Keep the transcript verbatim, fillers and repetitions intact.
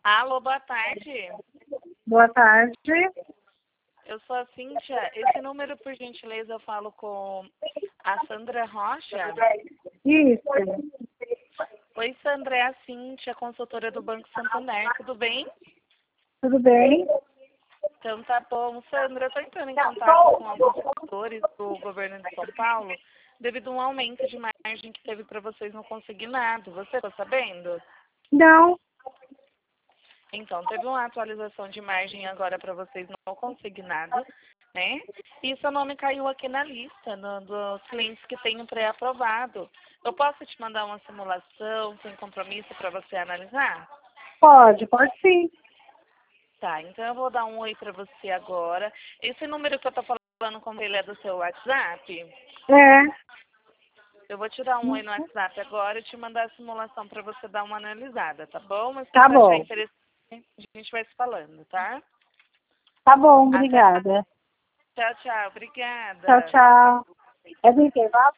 Alô, boa tarde. Boa tarde. Eu sou a Cíntia. Esse número, por gentileza, eu falo com a Sandra Rocha. Isso. Oi, Sandra, é a Cíntia, consultora do Banco Santander. Tudo bem? Tudo bem? Então tá bom. Sandra, eu estou entrando em contato com alguns setores do governo de São Paulo devido a um aumento de margem que teve para vocês no consignado. Você está sabendo? Não. Então, teve uma atualização de margem agora para vocês no consignado, né? E seu nome caiu aqui na lista no, dos clientes que têm um pré-aprovado. Eu posso te mandar uma simulação sem compromisso para você analisar? Pode, pode sim. Tá, então eu vou dar um oi para você agora. Esse número que eu tô falando com ele é do seu WhatsApp? É. Eu vou te dar um oi no WhatsApp agora e te mandar a simulação para você dar uma analisada, tá bom? Mas se Tá você achar bom. interessante, a gente vai se falando, tá? Tá bom, Até mais. obrigada. Tchau, tchau. Obrigada. Tchau, tchau. É do intervalo?